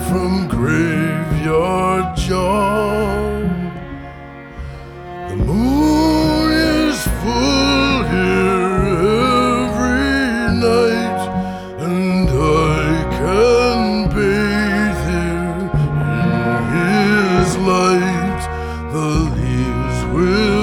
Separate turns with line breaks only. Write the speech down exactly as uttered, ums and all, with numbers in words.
from Graveyard John. The moon is full here every night, and I can bathe here in his light. The leaves will